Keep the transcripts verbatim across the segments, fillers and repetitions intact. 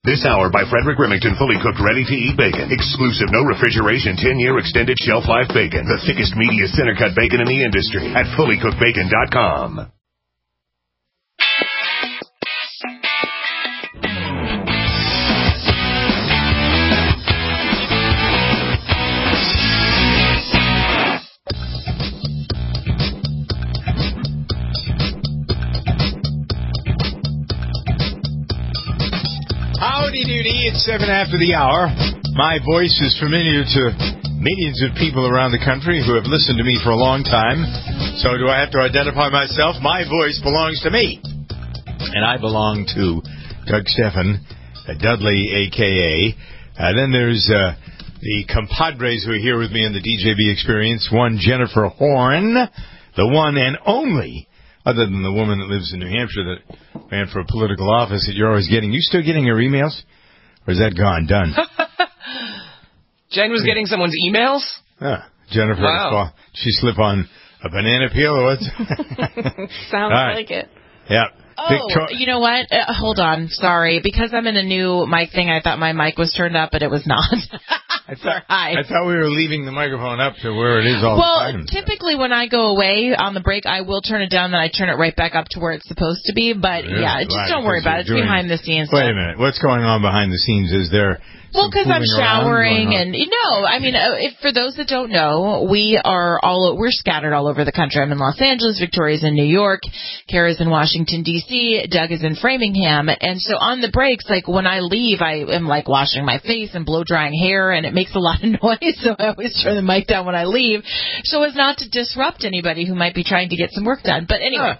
This hour by Frederick Remington, fully cooked, ready-to-eat bacon. Exclusive, no refrigeration, ten-year extended shelf life bacon. The thickest, meatiest, center-cut bacon in the industry at fully cooked bacon dot com. Howdy doody, it's seven after the hour. My voice is familiar to millions of people around the country who have listened to me for a long time. So do I have to identify myself? My voice belongs to me. And I belong to Doug Stephan, uh, Dudley, a k a. Uh, then there's uh, the compadres who are here with me in the D J B experience. One, Jennifer Horn, the one and only, other than the woman that lives in New Hampshire that ran for a political office that you're always getting. You still getting your emails? Or is that gone? Done? Jen was getting someone's emails? Ah, Jennifer. Wow. Did she slip on a banana peel or what? Sounds right. like it. Yeah. Oh, Victor- you know what? Uh, hold on. Sorry. Because I'm in a new mic thing, I thought my mic was turned up, but it was not. I thought, I thought we were leaving the microphone up to where it is all well, the time. Well, typically when I go away on the break, I will turn it down, then I turn it right back up to where it's supposed to be. But, yeah, yeah just right, don't worry about it. It's doing, behind the scenes. Wait a minute. What's going on behind the scenes? Is there... Well, because I'm showering and, you know, I mean, if, for those that don't know, we are all, we're scattered all over the country. I'm in Los Angeles, Victoria's in New York, Kara's in Washington, D C, Doug is in Framingham. And so on the breaks, like when I leave, I am like washing my face and blow drying hair and it makes a lot of noise. So I always turn the mic down when I leave so as not to disrupt anybody who might be trying to get some work done. But anyway.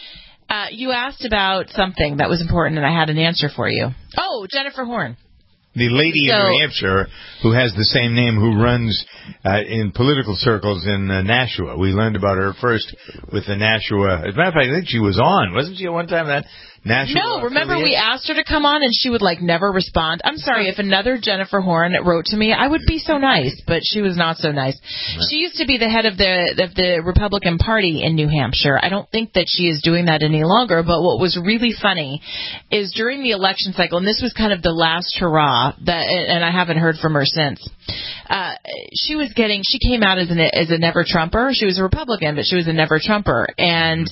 Uh, you asked about something that was important and I had an answer for you. Oh, Jennifer Horn. The lady so, in New Hampshire who has the same name who runs uh, in political circles in uh, Nashua. We learned about her first with the Nashua. As a matter of fact, I think she was on. Wasn't she at one time that Nashua? No, remember we asked her to come on and she would like never respond. I'm sorry, if another Jennifer Horn wrote to me, I would be so nice, but she was not so nice. Right. She used to be the head of the of the Republican Party in New Hampshire. I don't think that she is doing that any longer, but what was really funny is during the election cycle, and this was kind of the last hurrah, that, and I haven't heard from her since. Uh, she was getting, she came out as, an, as a never Trumper. She was a Republican, but she was a never Trumper. And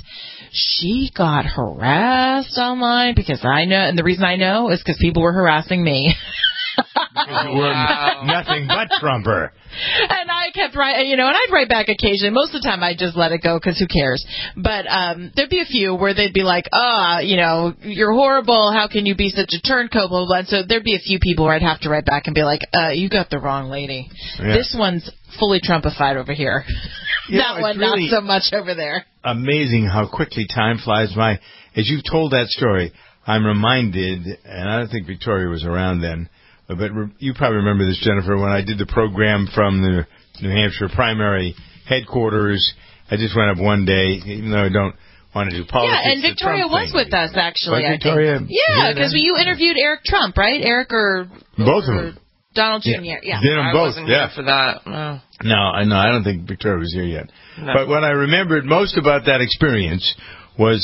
she got harassed online because I know, and the reason I know is because people were harassing me. Because you were nothing but Trumper. And I kept writing, you know, and I'd write back occasionally. Most of the time I'd just let it go because who cares. But um, there'd be a few where they'd be like, ah, oh, you know, you're horrible. How can you be such a turncoat? Blah, blah, blah. And so there'd be a few people where I'd have to write back and be like, uh, you got the wrong lady. Yeah. This one's fully Trumpified over here. Yeah, that one, really not so much over there. Amazing how quickly time flies by. As you've told that story, I'm reminded, and I don't think Victoria was around then, but you probably remember this, Jennifer, when I did the program from the New Hampshire primary headquarters. I just went up one day, even though I don't want to do politics. Yeah, and Victoria was thing. with us, actually, was I Victoria think. Yeah, because you interviewed Eric Trump, right? Eric or... Both or of them. Donald Junior Yeah. yeah. Did them I both, wasn't yeah. here for that. No. No, I no, I don't think Victoria was here yet. No. But what I remembered most about that experience was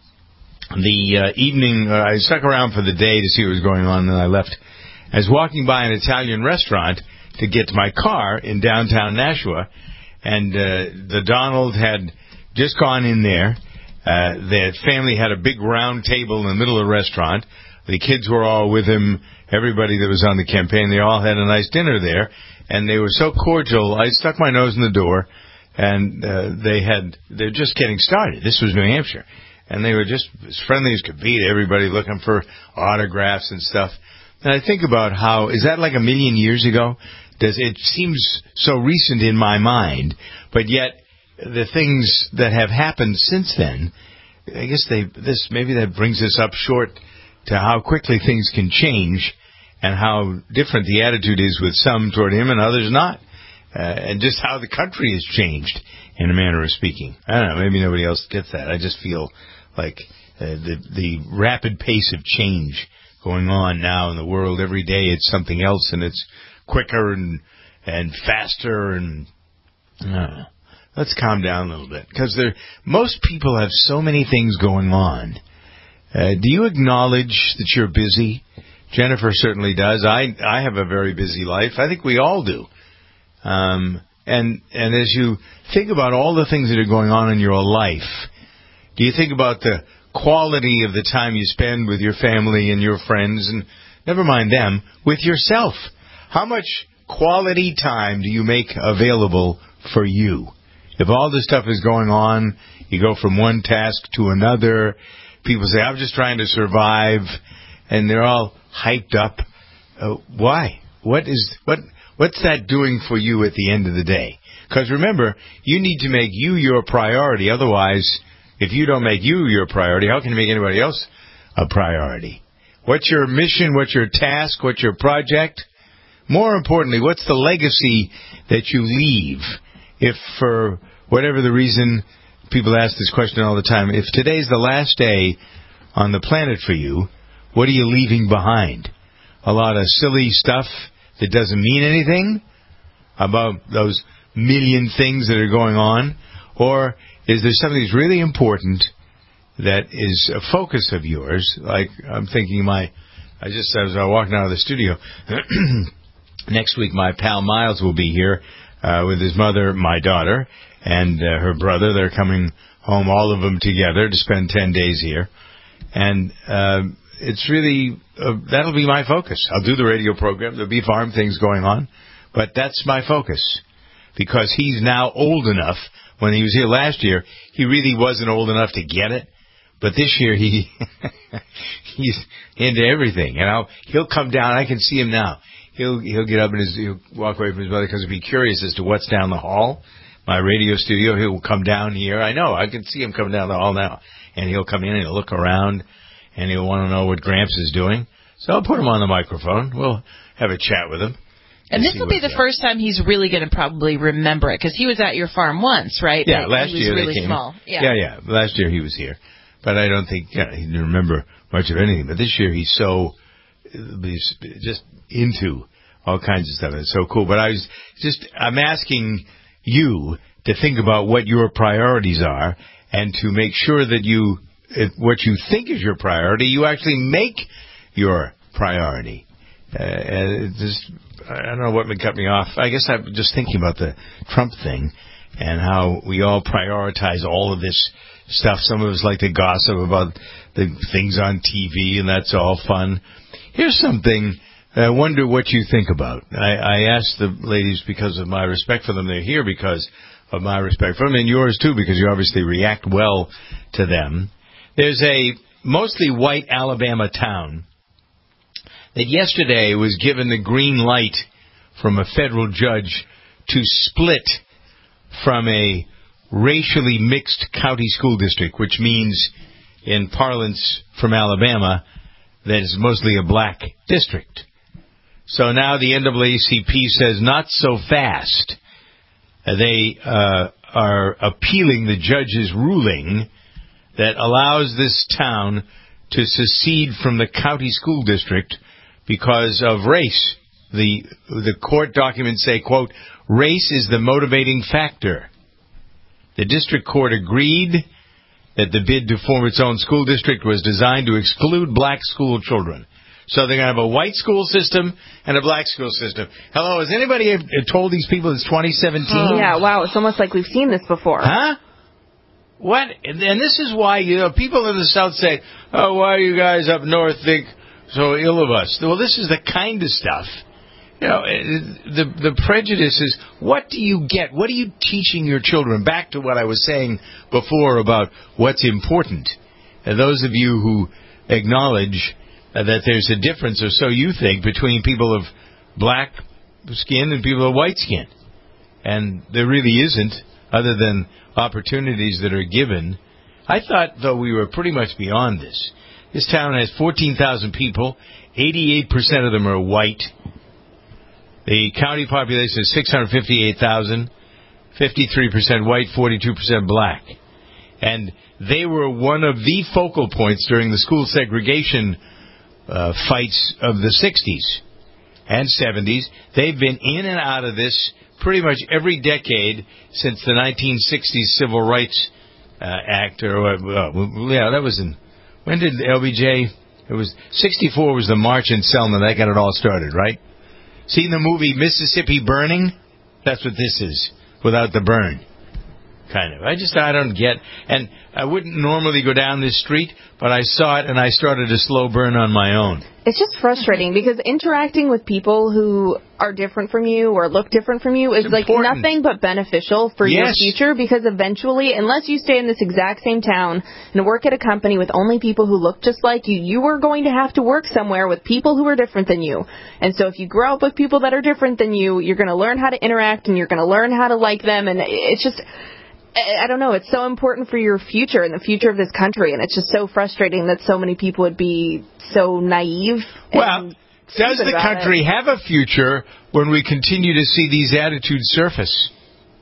the uh, evening. Uh, I stuck around for the day to see what was going on, and then I left. I was walking by an Italian restaurant to get to my car in downtown Nashua, and uh, the Donald had just gone in there. Uh, the family had a big round table in the middle of the restaurant. The kids were all with him. Everybody that was on the campaign, they all had a nice dinner there, and they were so cordial. I stuck my nose in the door, and uh, they had they're just getting started. This was New Hampshire, and they were just as friendly as could be to everybody, looking for autographs and stuff. And I think about how, is that like a million years ago? Does it seems so recent in my mind, but yet the things that have happened since then, I guess they this maybe that brings us up short to how quickly things can change and how different the attitude is with some toward him and others not, uh, and just how the country has changed in a manner of speaking. I don't know, maybe nobody else gets that. I just feel like uh, the the rapid pace of change going on now in the world. Every day it's something else, and it's quicker and and faster, and I don't know. Let's calm down a little bit, because there most people have so many things going on. Uh, do you acknowledge that you're busy? Jennifer certainly does. I I have a very busy life. I think we all do. Um, and and as you think about all the things that are going on in your life, do you think about the quality of the time you spend with your family and your friends, and never mind them, with yourself? How much quality time do you make available for you? If all this stuff is going on, you go from one task to another, people say, I'm just trying to survive, and they're all hyped up. Uh, why? What is what? What's that doing for you at the end of the day? Because remember, you need to make you your priority. Otherwise, if you don't make you your priority, how can you make anybody else a priority? What's your mission? What's your task? What's your project? More importantly, what's the legacy that you leave? If for whatever the reason, people ask this question all the time, if today's the last day on the planet for you, what are you leaving behind? A lot of silly stuff that doesn't mean anything about those million things that are going on? Or is there something that's really important that is a focus of yours? Like, I'm thinking my, I just, as I was walking out of the studio, next week my pal Miles will be here uh, with his mother, my daughter, and uh, her brother. They're coming home, all of them together, to spend ten days here. And uh, it's really, uh, that'll be my focus. I'll do the radio program. There'll be farm things going on. But that's my focus. Because he's now old enough. When he was here last year, he really wasn't old enough to get it. But this year, he he's into everything. And I'll, he'll come down. I can see him now. He'll he'll get up and his, he'll walk away from his mother because he'll be curious as to what's down the hall. My radio studio, he'll come down here. I know, I can see him coming down the hall now. And he'll come in and he'll look around, and he'll want to know what Gramps is doing. So I'll put him on the microphone. We'll have a chat with him. And this will be the first time he's really going to probably remember it, because he was at your farm once, right? Yeah, but last he was year really they came. Small. Yeah. yeah, yeah. Last year he was here. But I don't think, yeah, he didn't remember much of anything. But this year he's so, he's just into all kinds of stuff. It's so cool. But I was just, I'm asking you to think about what your priorities are, and to make sure that you, if what you think is your priority, you actually make your priority. Uh, and just, I don't know what cut me off. I guess I'm just thinking about the Trump thing and how we all prioritize all of this stuff. Some of us like to gossip about the things on T V, and that's all fun. Here's something I wonder what you think about. I, I asked the ladies because of my respect for them. They're here because of my respect for them, and yours too, because you obviously react well to them. There's a mostly white Alabama town that yesterday was given the green light from a federal judge to split from a racially mixed county school district, which means, in parlance from Alabama, that it's mostly a black district. So now the N double A C P says, not so fast. They uh, are appealing the judge's ruling that allows this town to secede from the county school district because of race. The the court documents say, quote, race is the motivating factor. The district court agreed that the bid to form its own school district was designed to exclude black school children. So they're going to have a white school system and a black school system. Hello, has anybody told these people it's twenty seventeen? Oh, yeah, wow, it's almost like we've seen this before. Huh? What? And this is why, you know, people in the South say, oh, why do you guys up north think so ill of us? Well, this is the kind of stuff. You know, the the prejudice is, what do you get? What are you teaching your children? Back to what I was saying before about what's important. And those of you who acknowledge uh, that there's a difference, or so you think, between people of black skin and people of white skin. And there really isn't, other than opportunities that are given. I thought, though, we were pretty much beyond this. This town has fourteen thousand people. eighty-eight percent of them are white. The county population is six hundred fifty-eight thousand. fifty-three percent white, forty-two percent black. And they were one of the focal points during the school segregation uh, fights of the sixties and seventies. They've been in and out of this pretty much every decade since the nineteen sixties Civil Rights uh, Act. Or uh, yeah, that was in... When did L B J It was sixty-four was the march in Selma that got it all started, right? Seen the movie Mississippi Burning? That's what this is, without the burn. Kind of. I just, I don't get, and I wouldn't normally go down this street, but I saw it and I started a slow burn on my own. It's just frustrating because interacting with people who are different from you or look different from you is It's like important. nothing but beneficial for Yes. your future, because eventually, unless you stay in this exact same town and work at a company with only people who look just like you, you are going to have to work somewhere with people who are different than you. And so if you grow up with people that are different than you, you're going to learn how to interact and you're going to learn how to like them, and it's just... I don't know, it's so important for your future and the future of this country, and it's just so frustrating that so many people would be so naive. Well, does the country it. have a future when we continue to see these attitudes surface?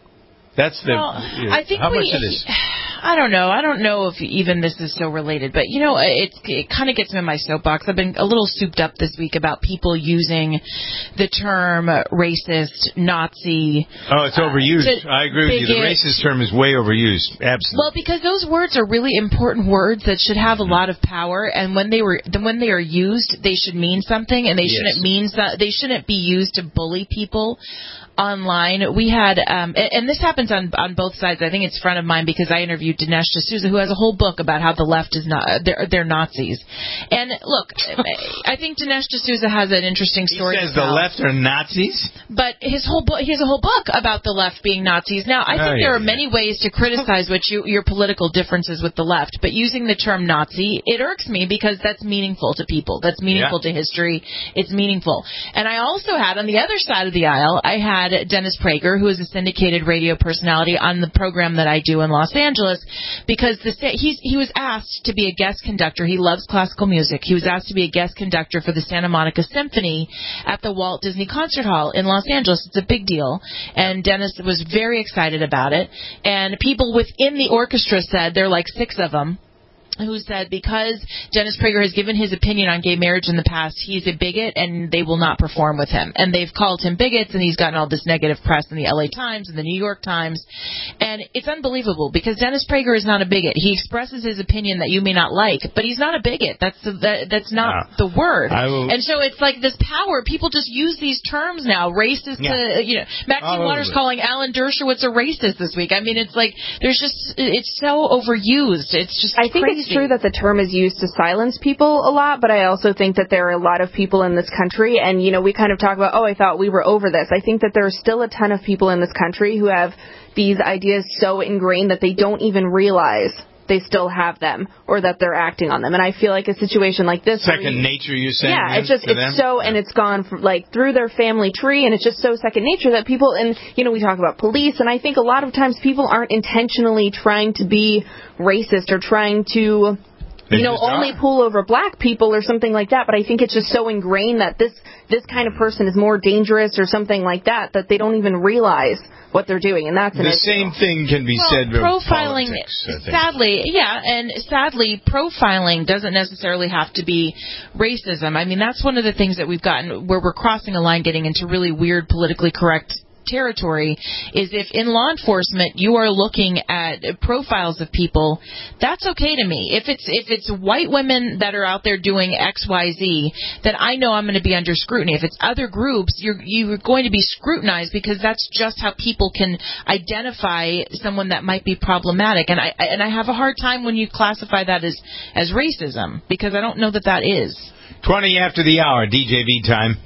That's the... Well, uh, I think how we, much it is? I don't know. I don't know if even this is so related, but you know, it it kind of gets me in my soapbox. I've been a little souped up this week about people using the term racist, Nazi. Oh, it's overused. Uh, I agree with you. The racist term is way overused. Absolutely. Well, because those words are really important words that should have a lot of power, and when they were then when they are used, they should mean something, and they Yes. shouldn't mean so, they shouldn't be used to bully people online. We had, um, and, and this happens on on both sides. I think it's front of mind because I interviewed Dinesh D'Souza, who has a whole book about how the left is not they're, they're Nazis. And look, I think Dinesh D'Souza has an interesting story. He says to the tell. left are Nazis? But his whole book, he has a whole book about the left being Nazis. Now, I think Oh, there yeah, are many ways to criticize what you, your political differences with the left, but using the term Nazi, it irks me because that's meaningful to people. That's meaningful Yeah. to history. It's meaningful. And I also had, on the other side of the aisle, I had Dennis Prager, who is a syndicated radio personality on the program that I do in Los Angeles, because the he's, he was asked to be a guest conductor. He loves classical music. He was asked to be a guest conductor for the Santa Monica Symphony at the Walt Disney Concert Hall in Los Angeles. It's a big deal, and Dennis was very excited about it. And people within the orchestra said, there are like six of them, who said because Dennis Prager has given his opinion on gay marriage in the past, he's a bigot and they will not perform with him. And they've called him bigots, and he's gotten all this negative press in the L A Times and the New York Times. And it's unbelievable because Dennis Prager is not a bigot. He expresses his opinion that you may not like, but he's not a bigot. That's the, that, that's not No. the word. I will- And so it's like this power. People just use these terms now. Racist Yeah. to, you know, Maxine All Waters over it. calling Alan Dershowitz a racist this week. I mean, it's like there's just, it's so overused. It's just I think crazy. it's true that the term is used to silence people a lot, but I also think that there are a lot of people in this country, and, you know, we kind of talk about, oh, I thought we were over this. I think that there are still a ton of people in this country who have these ideas so ingrained that they don't even realize they still have them or that they're acting on them. And I feel like a situation like this... Second where you- nature, you're saying? Yeah, Ian, it's just, to it's them? so, and it's gone from, like, through their family tree, and it's just so second nature that people, and, you know, we talk about police, and I think a lot of times people aren't intentionally trying to be racist or trying to... They you know, just only are. pull over black people or something like that. But I think it's just so ingrained that this this kind of person is more dangerous or something like that, that they don't even realize what they're doing. And that's an The issue. same thing can be Well, said about profiling, politics, I think. sadly, yeah, and sadly, profiling doesn't necessarily have to be racism. I mean, that's one of the things that we've gotten where we're crossing a line, getting into really weird, politically correct territory, is if in law enforcement you are looking at profiles of people, that's okay to me. If it's if it's white women that are out there doing X Y Z, then I know I'm going to be under scrutiny. If it's other groups, you're you're going to be scrutinized because that's just how people can identify someone that might be problematic. And I and I have a hard time when you classify that as as racism, because I don't know that that is. twenty after the hour, D J V time.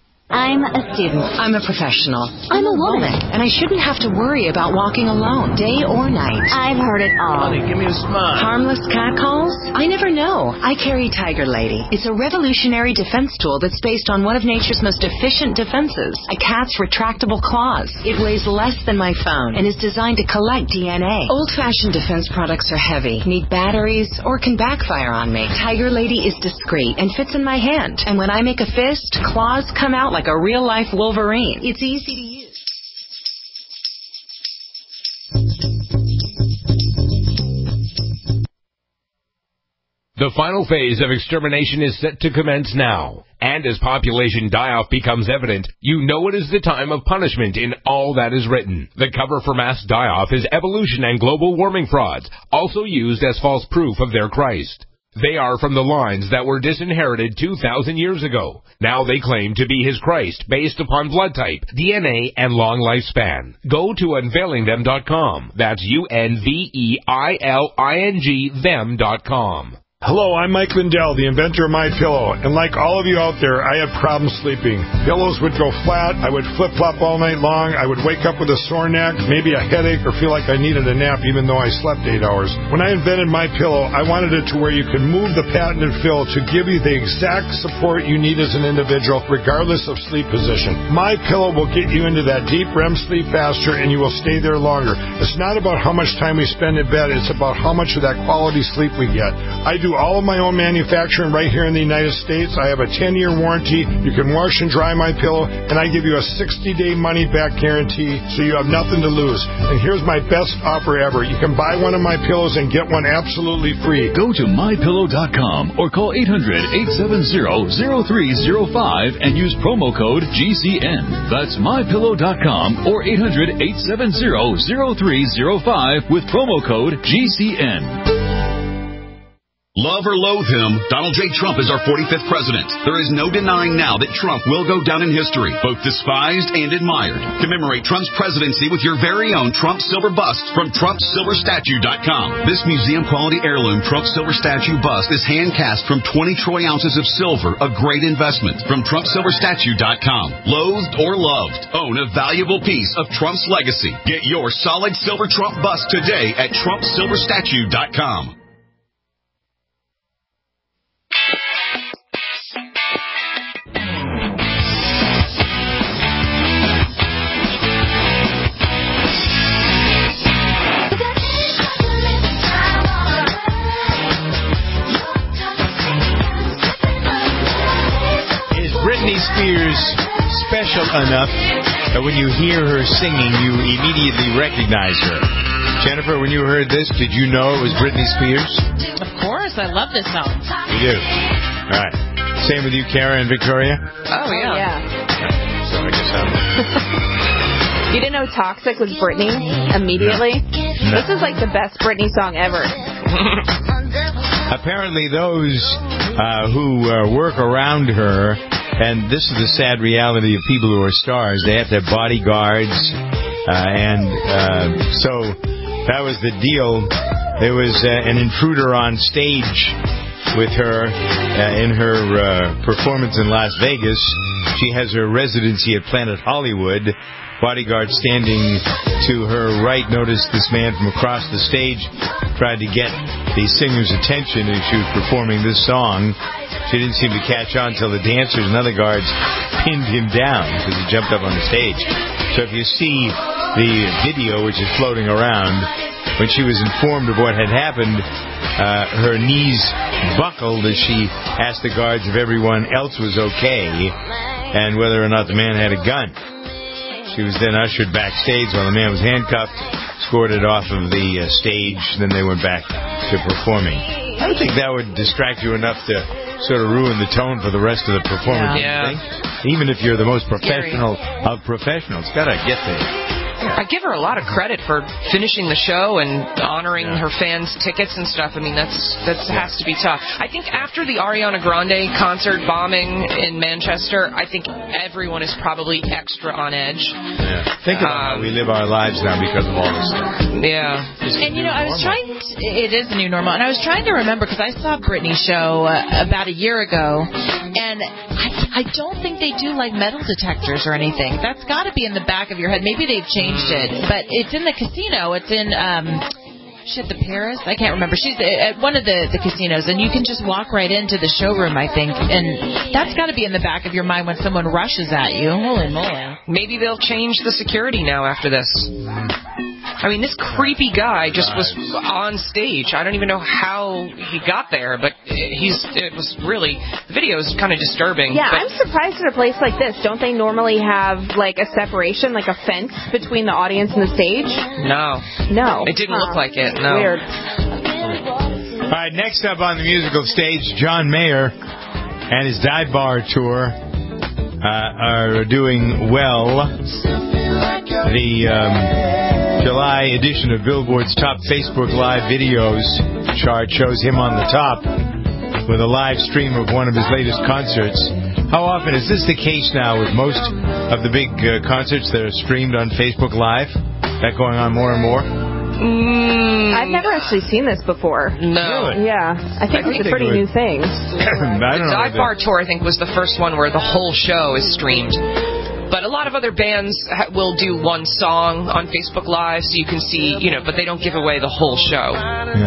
I'm a student. I'm a professional. I'm a woman. And I shouldn't have to worry about walking alone, day or night. I've heard it all. Give me a smile. Harmless catcalls? I never know. I carry Tiger Lady. It's a revolutionary defense tool that's based on one of nature's most efficient defenses, a cat's retractable claws. It weighs less than my phone and is designed to collect D N A. Old-fashioned defense products are heavy, need batteries, or can backfire on me. Tiger Lady is discreet and fits in my hand. And when I make a fist, claws come out like a real-life Wolverine. It's easy to use. The final phase of extermination is set to commence now. And as population die-off becomes evident, you know it is the time of punishment in all that is written. The cover for mass die-off is evolution and global warming frauds, also used as false proof of their Christ. They are from the lines that were disinherited two thousand years ago. Now they claim to be his Christ based upon blood type, D N A, and long lifespan. Go to unveiling them dot com. That's U N V E I L I N G them dot com. Hello, I'm Mike Lindell, the inventor of MyPillow, and like all of you out there, I have problems sleeping. Pillows would go flat, I would flip-flop all night long, I would wake up with a sore neck, maybe a headache, or feel like I needed a nap even though I slept eight hours. When I invented MyPillow, I wanted it to where you could move the patented fill to give you the exact support you need as an individual, regardless of sleep position. MyPillow will get you into that deep R E M sleep faster, and you will stay there longer. It's not about how much time we spend in bed, it's about how much of that quality sleep we get. I do all of my own manufacturing right here in the United States. I have a ten-year warranty. You can wash and dry my pillow, and I give you a sixty-day money-back guarantee, so you have nothing to lose. And here's my best offer ever. You can buy one of my pillows and get one absolutely free. Go to my pillow dot com or call eight hundred, eight seven zero, zero three zero five and use promo code G C N. That's my pillow dot com or eight hundred, eight seven zero, zero three zero five with promo code G C N. Love or loathe him, Donald J. Trump is our forty-fifth president. There is no denying now that Trump will go down in history, both despised and admired. Commemorate Trump's presidency with your very own Trump Silver Bust from Trump Silver Statue dot com. This museum-quality heirloom Trump Silver Statue Bust is hand-cast from twenty troy ounces of silver, a great investment from Trump Silver Statue dot com. Loathed or loved, own a valuable piece of Trump's legacy. Get your solid silver Trump bust today at Trump Silver Statue dot com. Britney Spears special enough that when you hear her singing, you immediately recognize her. Jennifer, when you heard this, did you know it was Britney Spears? Of course, I love this song. You do? All right. Same with you, Kara and Victoria? Oh, yeah. yeah. So I guess I'm... You didn't know Toxic was Britney immediately? No. This is like the best Britney song ever. Apparently those uh, who uh, work around her, and this is the sad reality of people who are stars, they have to have bodyguards, uh, and uh, so that was the deal. There was uh, an intruder on stage with her uh, in her uh, performance in Las Vegas. She has her residency at Planet Hollywood. Bodyguard standing to her right noticed this man from across the stage, tried to get the singer's attention as she was performing this song. She didn't seem to catch on until the dancers and other guards pinned him down because he jumped up on the stage. So if you see the video, which is floating around, when she was informed of what had happened, uh, her knees buckled as she asked the guards if everyone else was okay and whether or not the man had a gun. She was then ushered backstage while the man was handcuffed, escorted off of the uh, stage, then they went back to performing. I don't think that would distract you enough to sort of ruin the tone for the rest of the performance. Yeah. yeah. Even if you're the most professional of professionals, gotta get there. I give her a lot of credit for finishing the show and honoring Yeah. her fans' tickets and stuff. I mean, that's that Yeah. has to be tough. I think after the Ariana Grande concert bombing in Manchester, I think everyone is probably extra on edge. Yeah. Think about how Um, we live our lives now because of all this stuff. Yeah. And, you know, I was trying to, it is the new normal, and I was trying to remember, because I saw Britney's show uh, about a year ago, and I, I don't think they do, like, metal detectors or anything. That's got to be in the back of your head. Maybe they've changed it, but it's in the casino. It's in, um, shit, the Paris? I can't remember. She's at one of the, the casinos, and you can just walk right into the showroom, I think, and that's got to be in the back of your mind when someone rushes at you. Holy moly. Maybe they'll change the security now after this. I mean, this creepy guy just was on stage. I don't even know how he got there, but he's it was really, the video is kind of disturbing. Yeah, but I'm surprised at a place like this. Don't they normally have, like, a separation, like a fence between the audience and the stage? No. No. It didn't Huh. look like it, no. Weird. All right, next up on the musical stage, John Mayer and his Dive Bar tour uh, are doing well. The um, July edition of Billboard's Top Facebook Live Videos chart shows him on the top with a live stream of one of his latest concerts. How often is this the case now with most of the big uh, concerts that are streamed on Facebook Live? That going on more and more? Mm, I've never actually seen this before. No. Really? Yeah. I think I it's think a pretty would... new thing. I don't the know. Dive Bar Tour, I think, was the first one where the whole show is streamed. But a lot of other bands ha- will do one song on Facebook Live, so you can see, you know, but they don't give away the whole show.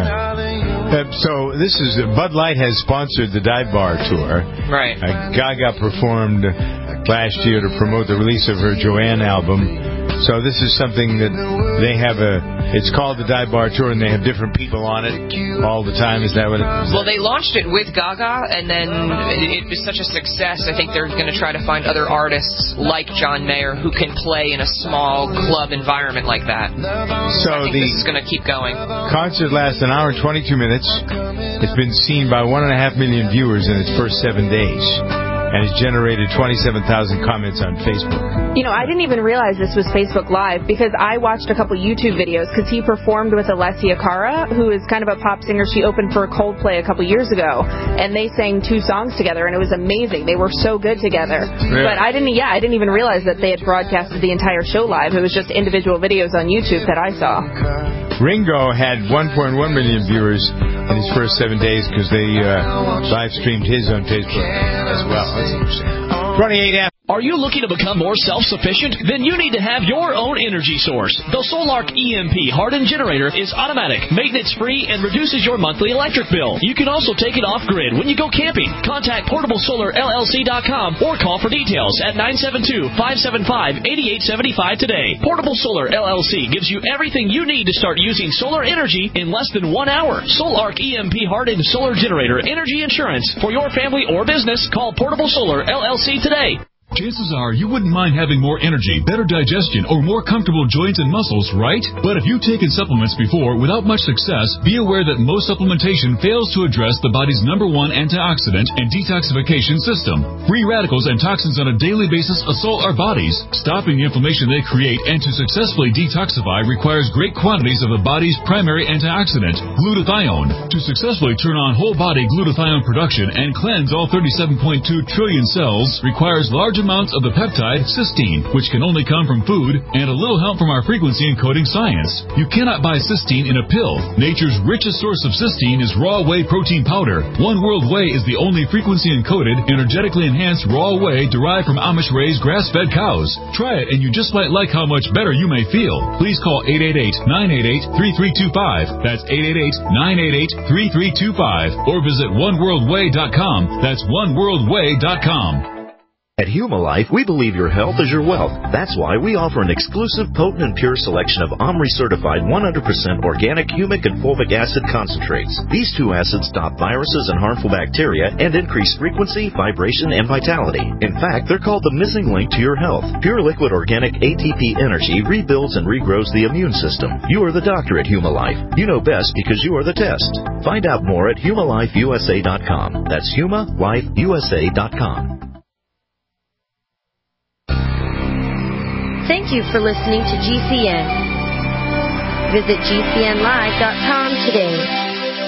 Yeah. Uh, so this is uh, Bud Light has sponsored the Dive Bar Tour. Right. Uh, Gaga performed last year to promote the release of her Joanne album. So this is something that they have a. It's called the Dive Bar Tour, and they have different people on it all the time. Is that what it is? Well, they launched it with Gaga, and then it was such a success. I think they're going to try to find other artists like John Mayer who can play in a small club environment like that. So I think the this is going to keep going. Concert lasts an hour and twenty-two minutes. It's been seen by one and a half million viewers in its first seven days. And it's generated twenty-seven thousand comments on Facebook. You know, I didn't even realize this was Facebook Live because I watched a couple YouTube videos because he performed with Alessia Cara, who is kind of a pop singer. She opened for Coldplay a couple years ago, and they sang two songs together, and it was amazing. They were so good together. Yeah. But I didn't, yeah, I didn't even realize that they had broadcasted the entire show live. It was just individual videos on YouTube that I saw. Ringo had one point one million viewers in his first seven days because they uh, live streamed his on Facebook as well. twenty-eight after. Are you looking to become more self-sufficient? Then you need to have your own energy source. The Solark E M P hardened generator is automatic, maintenance-free, and reduces your monthly electric bill. You can also take it off-grid when you go camping. Contact portable solar L L C dot com or call for details at nine seven two, five seven five, eight eight seven five today. Portable Solar L L C gives you everything you need to start using solar energy in less than one hour. Solark E M P hardened solar generator energy insurance for your family or business. Call Portable Solar L L C today. Chances are you wouldn't mind having more energy, better digestion, or more comfortable joints and muscles, right? But if you've taken supplements before without much success, be aware that most supplementation fails to address the body's number one antioxidant and detoxification system. Free radicals and toxins on a daily basis assault our bodies. Stopping the inflammation they create and to successfully detoxify requires great quantities of the body's primary antioxidant, glutathione. To successfully turn on whole body glutathione production and cleanse all thirty-seven point two trillion cells requires large amounts of the peptide cysteine, which can only come from food, and a little help from our frequency encoding science. You cannot buy cysteine in a pill. Nature's richest source of cysteine is raw whey protein powder. One World Whey is the only frequency encoded, energetically enhanced raw whey derived from Amish raised grass-fed cows. Try it and you just might like how much better you may feel. Please call eight eight eight, nine eight eight, three three two five. That's eight eight eight, nine eight eight, three three two five. Or visit one world way dot com. That's one world way dot com. At Humalife, we believe your health is your wealth. That's why we offer an exclusive, potent, and pure selection of OMRI-certified one hundred percent organic humic and fulvic acid concentrates. These two acids stop viruses and harmful bacteria and increase frequency, vibration, and vitality. In fact, they're called the missing link to your health. Pure liquid organic A T P energy rebuilds and regrows the immune system. You are the doctor at Humalife. You know best because you are the test. Find out more at Humalife U S A dot com. That's Humalife U S A dot com. Thank you for listening to G C N. Visit G C N live dot com today.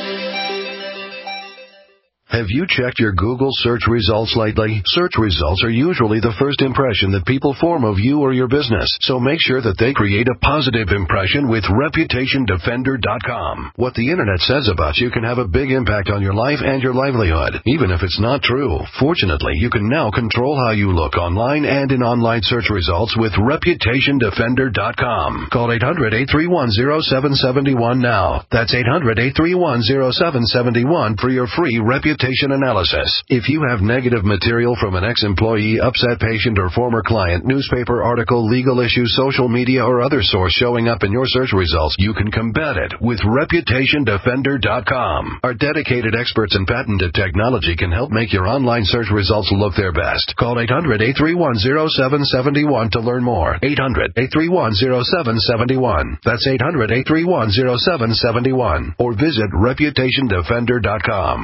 Have you checked your Google search results lately? Search results are usually the first impression that people form of you or your business, so make sure that they create a positive impression with reputation defender dot com. What the internet says about you can have a big impact on your life and your livelihood, even if it's not true. Fortunately, you can now control how you look online and in online search results with reputation defender dot com. Call eight hundred, eight three one, zero seven seven one now. That's eight hundred, eight three one, zero seven seven one for your free reputation analysis. If you have negative material from an ex-employee, upset patient, or former client, newspaper article, legal issue, social media, or other source showing up in your search results, you can combat it with reputation defender dot com. Our dedicated experts in patented technology can help make your online search results look their best. Call eight hundred, eight three one, zero seven seven one to learn more. eight hundred, eight three one, zero seven seven one. That's eight hundred, eight three one, zero seven seven one. Or visit reputation defender dot com.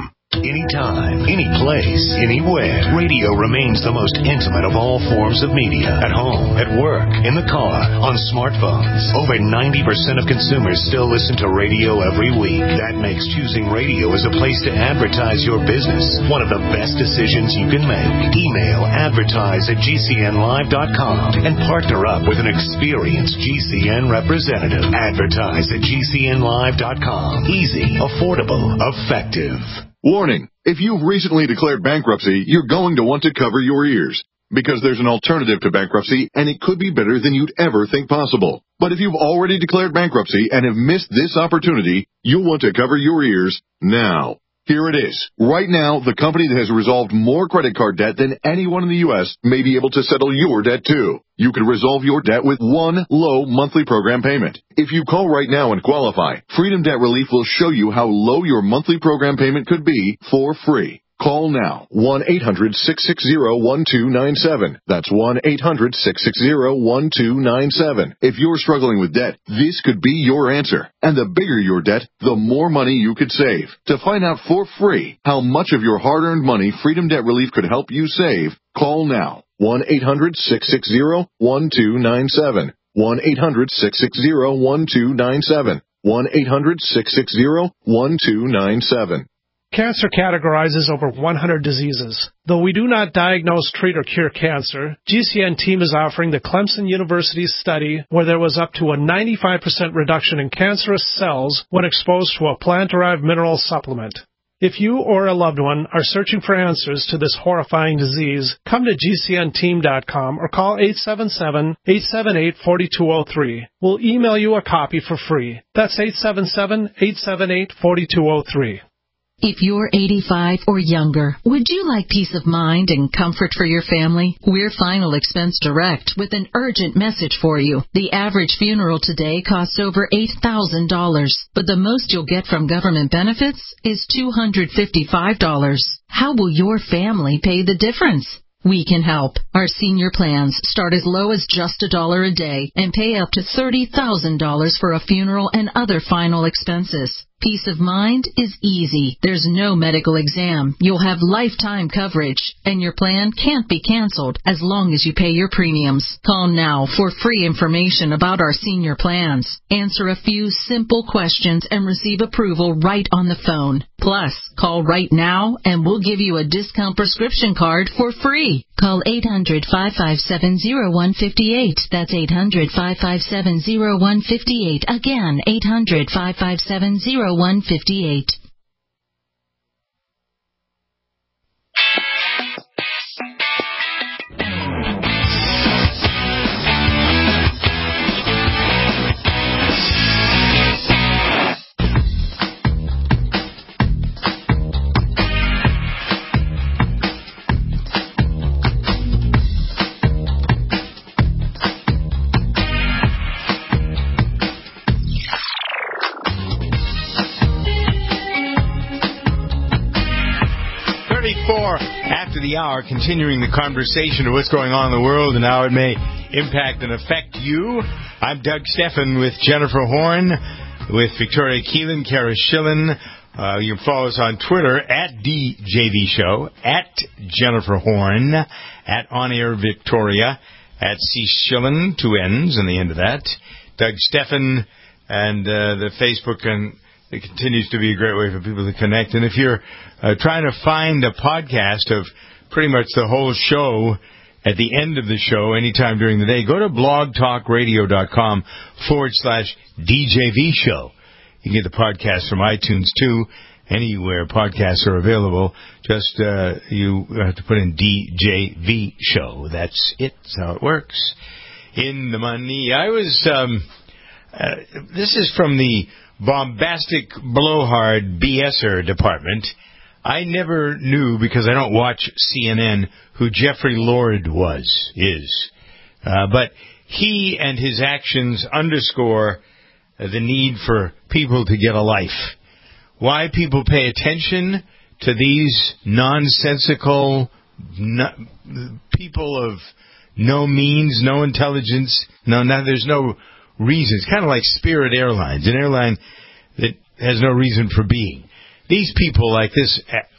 Anytime, any place, anywhere. Radio remains the most intimate of all forms of media. At home, at work, in the car, on smartphones. Over ninety percent of consumers still listen to radio every week. That makes choosing radio as a place to advertise your business one of the best decisions you can make. Email advertise at G C N live dot com and partner up with an experienced G C N representative. Advertise at G C N live dot com. Easy, affordable, effective. Warning, if you've recently declared bankruptcy, you're going to want to cover your ears. Because there's an alternative to bankruptcy, and it could be better than you'd ever think possible. But if you've already declared bankruptcy and have missed this opportunity, you'll want to cover your ears now. Here it is. Right now, the company that has resolved more credit card debt than anyone in the U S may be able to settle your debt too. You can resolve your debt with one low monthly program payment. If you call right now and qualify, Freedom Debt Relief will show you how low your monthly program payment could be for free. Call now, one eight hundred six six zero one two nine seven. That's one eight hundred six six zero one two nine seven. If you're struggling with debt, this could be your answer. And the bigger your debt, the more money you could save. To find out for free how much of your hard-earned money Freedom Debt Relief could help you save, call now, one eight hundred six six zero one two nine seven. one eight hundred six six zero one two nine seven. one eight hundred six six zero one two nine seven. Cancer categorizes over one hundred diseases. Though we do not diagnose, treat, or cure cancer, G C N team is offering the Clemson University study where there was up to a ninety-five percent reduction in cancerous cells when exposed to a plant-derived mineral supplement. If you or a loved one are searching for answers to this horrifying disease, come to G C N team dot com or call eight seven seven, eight seven eight, four two zero three. We'll email you a copy for free. That's eight seven seven, eight seven eight, four two zero three. If you're eighty-five or younger, would you like peace of mind and comfort for your family? We're Final Expense Direct with an urgent message for you. The average funeral today costs over eight thousand dollars, but the most you'll get from government benefits is two hundred fifty-five dollars. How will your family pay the difference? We can help. Our senior plans start as low as just a dollar a day and pay up to thirty thousand dollars for a funeral and other final expenses. Peace of mind is easy. There's no medical exam. You'll have lifetime coverage, and your plan can't be canceled as long as you pay your premiums. Call now for free information about our senior plans. Answer a few simple questions and receive approval right on the phone. Plus, call right now and we'll give you a discount prescription card for free. Call eight hundred, five five seven, zero one five eight. That's eight hundred, five five seven, zero one five eight. Again, eight hundred, five five seven, zero one five eight. After the hour, continuing the conversation of what's going on in the world and how it may impact and affect you. I'm Doug Steffen with Jennifer Horn, with Victoria Keelan, Kara Schillen. Uh, you can follow us on Twitter at D J V Show, at Jennifer Horn, at On Air Victoria, at C Schillen, two N's in the end of that. Doug Steffen, and uh, the Facebook, and it continues to be a great way for people to connect. And if you're uh, trying to find a podcast of pretty much the whole show at the end of the show anytime during the day, go to blogtalkradio.com forward slash DJV show. You can get the podcast from iTunes too, anywhere podcasts are available. Just uh, you have to put in D J V show. That's it. That's how it works. In the money. I was, um, uh, this is from the bombastic blowhard BSer department. I never knew, because I don't watch C N N, who Jeffrey Lord was, is. Uh, but he and his actions underscore uh, the need for people to get a life. Why people pay attention to these nonsensical no, people of no means, no intelligence, no, no, there's no reason. It's kind of like Spirit Airlines, an airline that has no reason for being. These people like this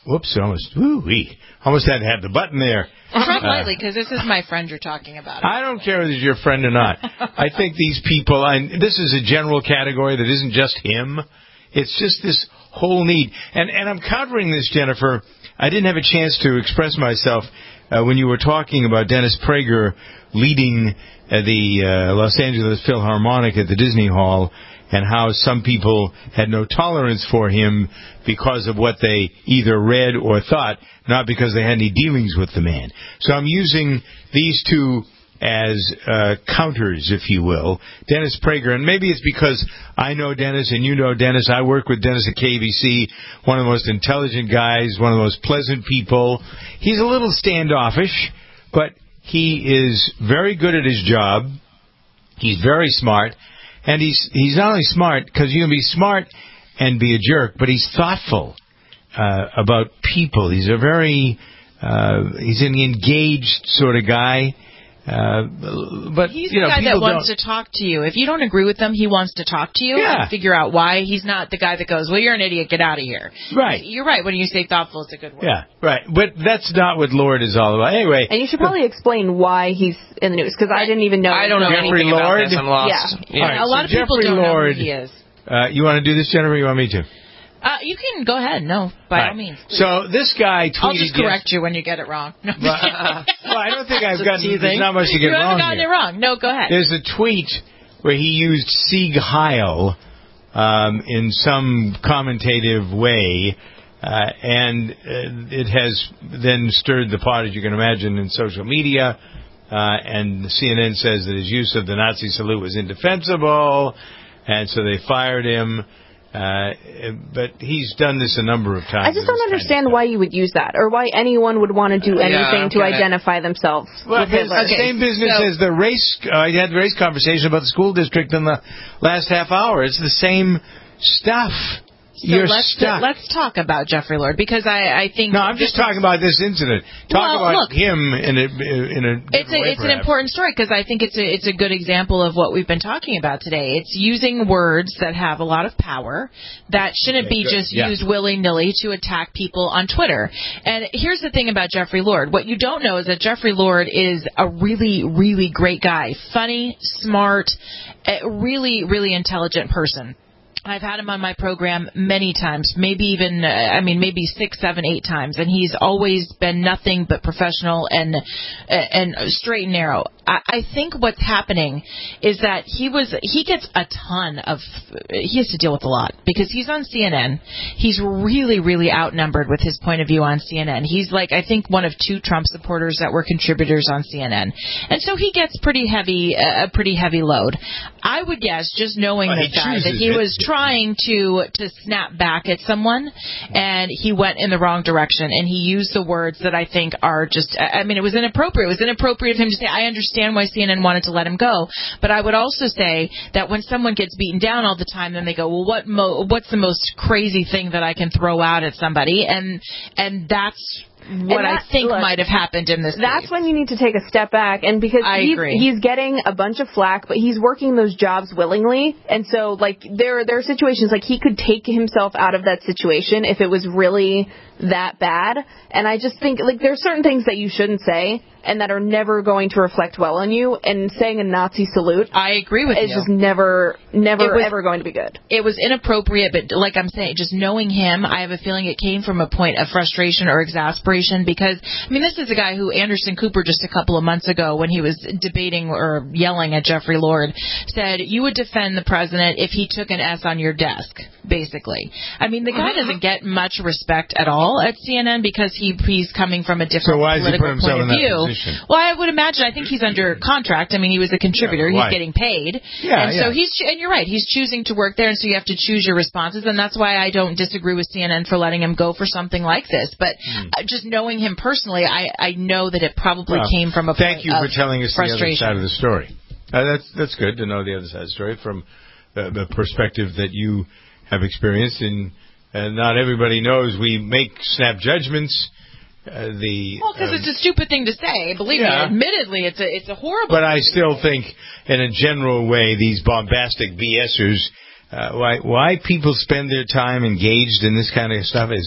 whoops, almost, woo-wee, almost had to have the button there. Tread Uh, lightly, because this is my friend you're talking about. I don't care whether he's your friend or not. I think these people, and this is a general category that isn't just him. It's just this whole need. And, and I'm countering this, Jennifer. I didn't have a chance to express myself uh, when you were talking about Dennis Prager leading uh, the uh, Los Angeles Philharmonic at the Disney Hall, and how some people had no tolerance for him because of what they either read or thought, not because they had any dealings with the man. So I'm using these two as uh, counters, if you will. Dennis Prager, and maybe it's because I know Dennis and you know Dennis. I work with Dennis at K B C, one of the most intelligent guys, one of the most pleasant people. He's a little standoffish, but he is very good at his job. He's very smart. And he's he's not only smart, because you can be smart and be a jerk, but he's thoughtful uh, about people. He's a very, uh, he's an engaged sort of guy. Uh, but, he's you know, the guy that people wants don't- to talk to you. If you don't agree with him, he wants to talk to you Yeah. and figure out why. He's not the guy that goes, well, you're an idiot, get out of here. Right. You're right. When you say thoughtful, it's a good word. Yeah, right. But that's not what Lord is all about. Anyway. And you should probably explain why he's in the news, because I didn't even know. I don't know Jeffrey anything about Lord? this. I'm lost. Yeah. All right, a lot so of people Jeffrey don't Lord, know who he is. Uh, you want to do this, Jennifer, or you want me to? Uh, you can go ahead. No, by Right. all means. So this guy tweeted... I'll just correct yes- you when you get it wrong. No, Well, uh, well, I don't think I've Just gotten... teasing. There's not much to get you wrong haven't gotten here. it wrong. No, go ahead. There's a tweet where he used Sieg Heil um, in some commentative way, uh, and uh, it has then stirred the pot, as you can imagine, in social media. Uh, and C N N says that his use of the Nazi salute was indefensible, and so they fired him. Uh, but he's done this a number of times. I just don't understand why you would use that, or why anyone would want to do Yeah, I anything don't to get it. identify themselves Well, with it's Hitler. the same business as the race. Uh, I had the race conversation about the school district in the last half hour. It's the same stuff. So You're let's stuck. let's talk about Jeffrey Lord, because I, I think No, I'm just talking about this incident. Talk Well, about look. him in a in a. It's a, way, it's an perhaps. important story, because I think it's a it's a good example of what we've been talking about today. It's using words that have a lot of power that shouldn't Okay, be good. just Yeah. used willy-nilly to attack people on Twitter. And here's the thing about Jeffrey Lord. What you don't know is that Jeffrey Lord is a really, really great guy. Funny, smart, a really, really intelligent person. I've had him on my program many times, maybe even, uh, I mean, maybe six, seven, eight times, and he's always been nothing but professional and and straight and narrow. I, I think what's happening is that he was he gets a ton of he has to deal with a lot, because he's on C N N. He's really, really outnumbered with his point of view on C N N. He's like, I think, one of two Trump supporters that were contributors on C N N, and so he gets pretty heavy a pretty heavy load. I would guess, just knowing Well, this he guy, that chooses he it. was trying to to snap back at someone, and he went in the wrong direction, and he used the words that I think are just, I mean, it was inappropriate. It was inappropriate of him to say, I understand why C N N wanted to let him go, but I would also say that when someone gets beaten down all the time, then they go, well, what mo- what's the most crazy thing that I can throw out at somebody? And and that's what And I that- think look, might have happened in this That's case. when you need to take a step back, and because I he's, agree. he's getting a bunch of flack, but he's working those jobs willingly, and so like there there are situations like he could take himself out of that situation if it was really that bad. And I just think like there's certain things that you shouldn't say and that are never going to reflect well on you, and saying a Nazi salute, I agree with is you. just never never It was- ever going to be good. It was inappropriate, but like I'm saying, just knowing him, I have a feeling it came from a point of frustration or exasperation, because, I mean, this is a guy who Anderson Cooper just a couple of months ago, when he was debating or yelling at Jeffrey Lord, said you would defend the president if he took an S on your desk, basically. I mean, the guy doesn't get much respect at all at C N N, because he he's coming from a different So why does he political put himself point in of that view. position? Well, I would imagine, I think he's under contract. I mean, he was a contributor. Yeah, he's why? getting paid. Yeah, and so yeah. he's, and you're right, he's choosing to work there, and so you have to choose your responses, and that's why I don't disagree with C N N for letting him go for something like this. But Hmm. uh, just knowing him personally, I, I know that it probably Well, came from a Thank point you of for telling us the other frustration. side of the story. Uh, that's that's good to know the other side of the story from uh, the perspective that you have experienced. And uh, not everybody knows we make snap judgments. Uh, the Well, because um, it's a stupid thing to say. Believe yeah. me, admittedly, it's a it's a horrible. But I still think, in a general way, these bombastic BSers, uh, why why people spend their time engaged in this kind of stuff is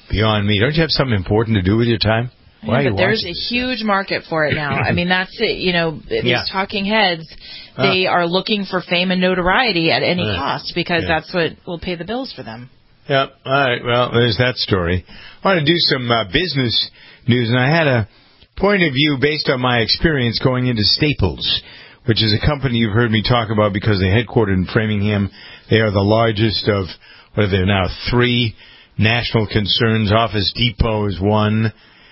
beyond me. Don't you have something important to do with your time? Why are Yeah, you but there's watching? a huge market for it now. I mean, that's it. You know, these Yeah. talking heads, they Uh. are looking for fame and notoriety at any Right. cost because Yeah. that's what will pay the bills for them. Yeah, all right. Well, there's that story. I want to do some uh, business news, and I had a point of view based on my experience going into Staples, which is a company you've heard me talk about because they're headquartered in Framingham. They are the largest of, what are there now, three national concerns. Office Depot is one,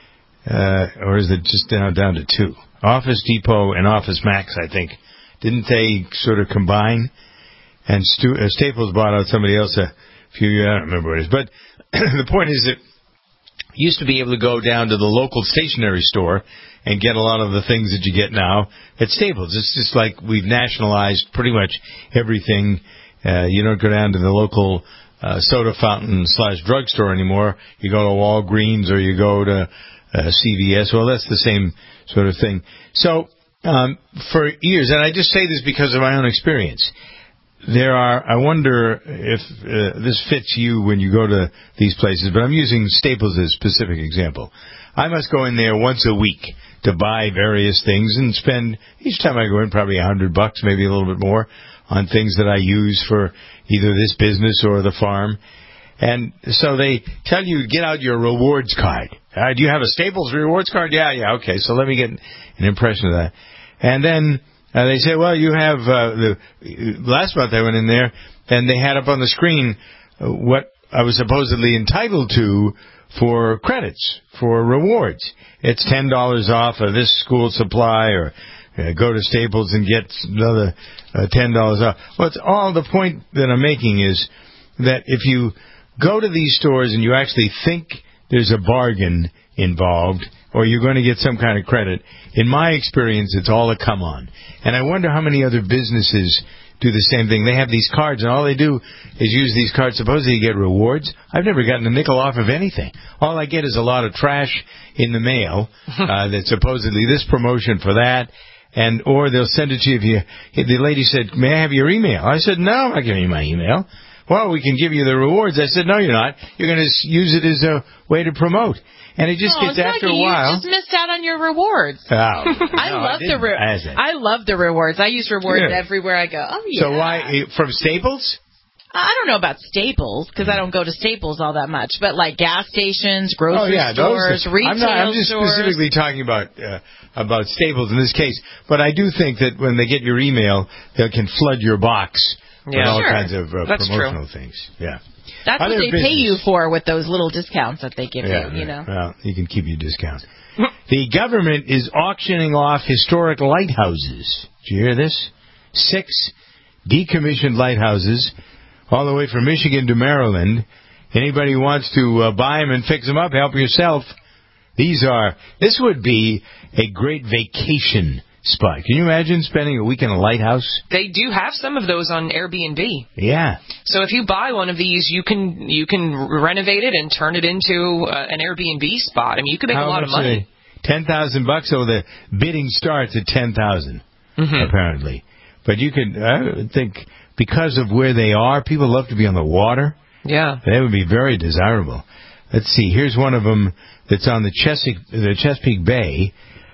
uh, or is it just now down to two? Office Depot and Office Max, I think. Didn't they sort of combine? And Stu- uh, Staples bought out somebody else a few years, I don't remember what it is. But the point is that you used to be able to go down to the local stationery store and get a lot of the things that you get now at Staples. It's just like we've nationalized pretty much everything. Uh, you don't go down to the local uh, soda fountain slash drugstore anymore. You go to Walgreens or you go to uh, C V S. Well, that's the same sort of thing. So um, for years, and I just say this because of my own experience, there are, I wonder if uh, this fits you when you go to these places, but I'm using Staples as a specific example. I must go in there once a week to buy various things and spend, each time I go in, probably a hundred bucks, maybe a little bit more, on things that I use for either this business or the farm. And so they tell you, get out your rewards card. Uh, do you have a Staples rewards card? Yeah, yeah, okay, so let me get an impression of that. And then Uh, they say, well, you have, uh, the, last month I went in there, and they had up on the screen uh, what I was supposedly entitled to for credits, for rewards. It's ten dollars off of this school supply, or uh, go to Staples and get another uh, ten dollars off. Well, it's all the point that I'm making is that if you go to these stores and you actually think there's a bargain involved, or you're going to get some kind of credit, in my experience, it's all a come on. And I wonder how many other businesses do the same thing. They have these cards, and all they do is use these cards. Supposedly you get rewards. I've never gotten a nickel off of anything. All I get is a lot of trash in the mail uh, that's supposedly this promotion for that, and or they'll send it to you if you. If the lady said, may I have your email? I said, no, I'm not giving you my email. Well, we can give you the rewards. I said, no, you're not. You're going to use it as a way to promote. And it just oh, gets after Dougie, a while. You just missed out on your rewards. Oh, I no, love I the re- I love the rewards. I use rewards Good. everywhere I go. Oh yeah. So why from Staples? I don't know about Staples because I don't go to Staples all that much, but like gas stations, grocery oh, yeah, stores, those, retail I'm, not, I'm just stores. specifically talking about uh, about Staples in this case. But I do think that when they get your email, they can flood your box with Yeah. all Sure. kinds of uh, That's promotional true. things. Yeah. That's Other what they business. pay you for with those little discounts that they give Yeah, you, you know. Well, you can keep your discounts. The government is auctioning off historic lighthouses. Did you hear this? Six decommissioned lighthouses all the way from Michigan to Maryland. Anybody who wants to uh, buy them and fix them up, help yourself. These are, this would be a great vacation spot. Can you imagine spending a week in a lighthouse? They do have some of those on Airbnb. Yeah. So if you buy one of these, you can you can renovate it and turn it into uh, an Airbnb spot. I mean, you could make How a lot of much are money. they? ten thousand bucks, so the bidding starts at ten thousand, Mm-hmm. apparently. But you could, I would think, because of where they are, people love to be on the water. Yeah. That would be very desirable. Let's see, here's one of them that's on the Chesapeake, the Chesapeake Bay.